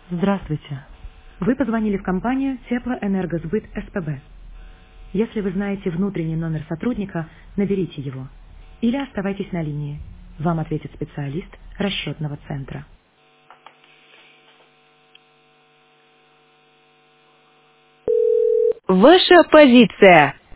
Здравствуйте. Вы позвонили в компанию Теплоэнергосбыт СПБ. Если вы знаете внутренний номер сотрудника, наберите его. Или оставайтесь на линии. Вам ответит специалист расчетного центра. Ваша позиция.